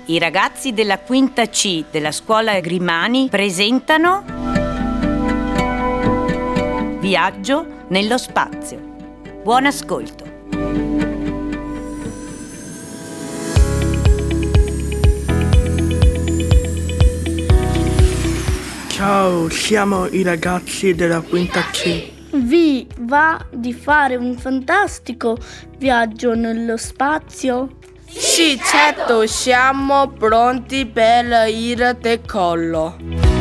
I ragazzi della quinta C della scuola Grimani presentano Viaggio nello spazio. Buon ascolto. Ciao, siamo i ragazzi della quinta C. Vi va di fare un fantastico viaggio nello spazio? Sì, certo, siamo pronti per il decollo.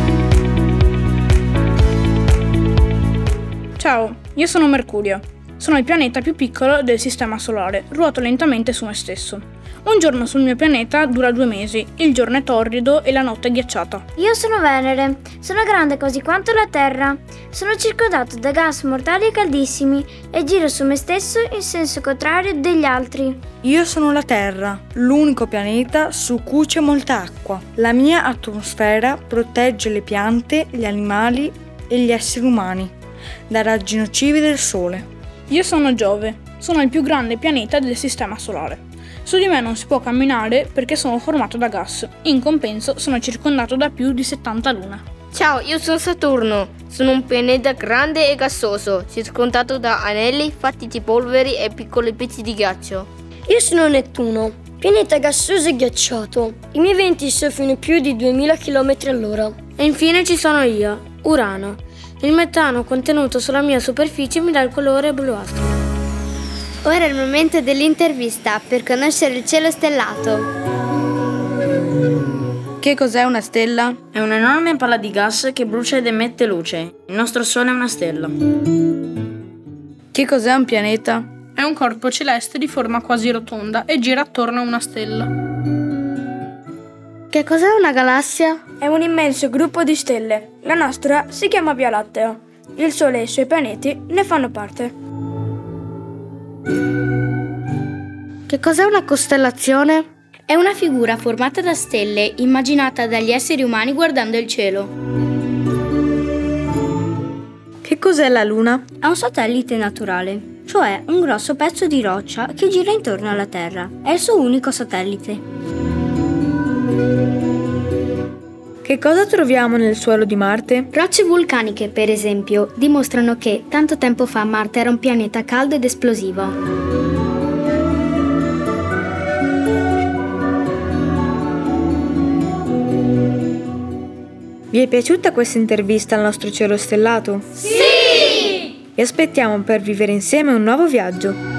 Ciao, io sono Mercurio. Sono il pianeta più piccolo del Sistema Solare. Ruoto lentamente su me stesso. Un giorno sul mio pianeta dura 2 mesi. Il giorno è torrido e la notte è ghiacciata. Io sono Venere. Sono grande così quanto la Terra. Sono circondato da gas mortali e caldissimi e giro su me stesso in senso contrario degli altri. Io sono la Terra, l'unico pianeta su cui c'è molta acqua. La mia atmosfera protegge le piante, gli animali e gli esseri umani dai raggi nocivi del Sole. Io sono Giove. Sono il più grande pianeta del Sistema Solare. Su di me non si può camminare perché sono formato da gas. In compenso sono circondato da più di 70 lune. Ciao, io sono Saturno. Sono un pianeta grande e gassoso, circondato da anelli fatti di polveri e piccoli pezzi di ghiaccio. Io sono Nettuno, pianeta gassoso e ghiacciato. I miei venti soffiano più di 2000 km all'ora. E infine ci sono io, Urano. Il metano contenuto sulla mia superficie mi dà il colore bluastro. Ora è il momento dell'intervista per conoscere il cielo stellato. Che cos'è una stella? È un'enorme palla di gas che brucia ed emette luce. Il nostro Sole è una stella. Che cos'è un pianeta? È un corpo celeste di forma quasi rotonda e gira attorno a una stella. Che cos'è una galassia? È un immenso gruppo di stelle. La nostra si chiama Via Lattea. Il Sole e i suoi pianeti ne fanno parte. Che cos'è una costellazione? È una figura formata da stelle immaginata dagli esseri umani guardando il cielo. Che cos'è la Luna? È un satellite naturale, cioè un grosso pezzo di roccia che gira intorno alla Terra. È il suo unico satellite. Che cosa troviamo nel suolo di Marte? Rocce vulcaniche, per esempio, dimostrano che tanto tempo fa Marte era un pianeta caldo ed esplosivo. Vi è piaciuta questa intervista al nostro cielo stellato? Sì! Vi aspettiamo per vivere insieme un nuovo viaggio.